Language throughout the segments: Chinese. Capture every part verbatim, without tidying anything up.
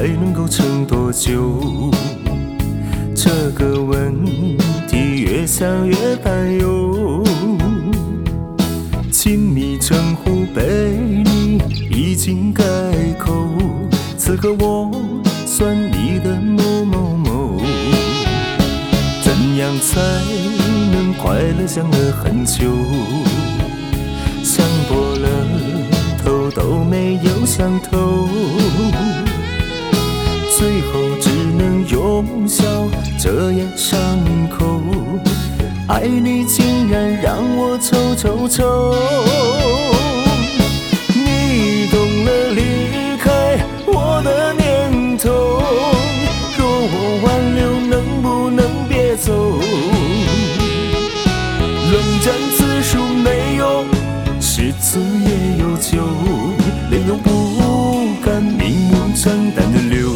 能够撑多久？这个问题越想越担忧。亲密称呼被你已经改口，此刻我算你的某某某。怎样才能快乐享了很久？想破了头都没有想透，最后只能用笑遮掩伤口。爱你竟然让我抽抽抽，你懂了离开我的念头，若我挽留能不能别走？冷战次数没有，十次也有九，泪都不敢明目张胆的流。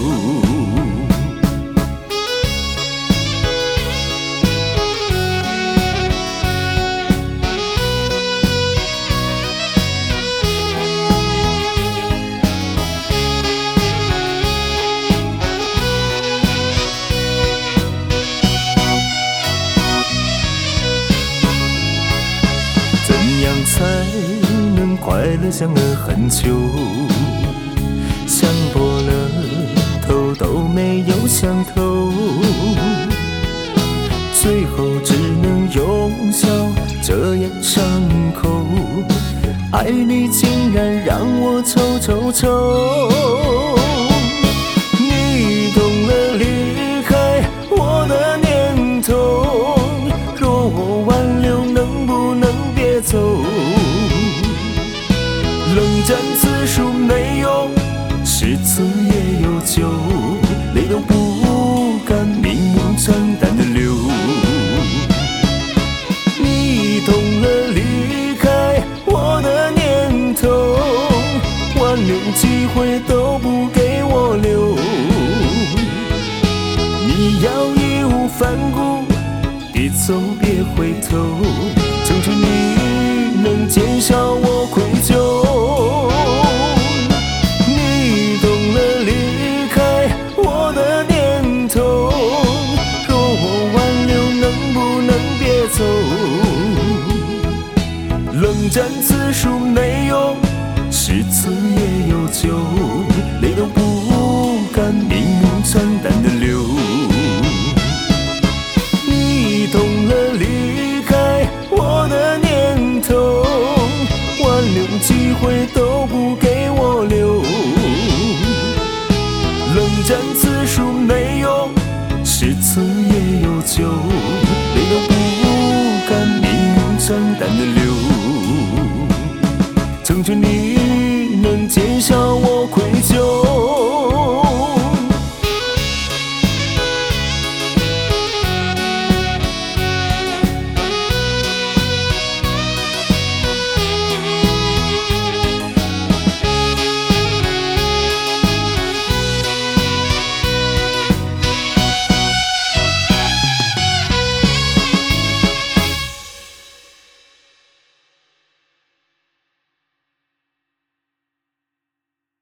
怎样才能快乐享了很久？想破了头都没有想透，最后只能用笑遮掩伤口。爱你竟然让我抽抽抽，你懂了离开我的念头，若我挽留能不能别走？冷战次数没有，十次也有九，泪都不敢明目张胆的流。你懂了离开我的念头，挽留机会都不给我留。你要义无反顾别走别回头，成全你能减少我愧疚。你懂了离开我的念头，若我挽留能不能别走？冷战次数没有，十次也有九，泪都不敢明目张胆的流。你懂了离开我的念头，挽留机会都不给我留。冷战次数没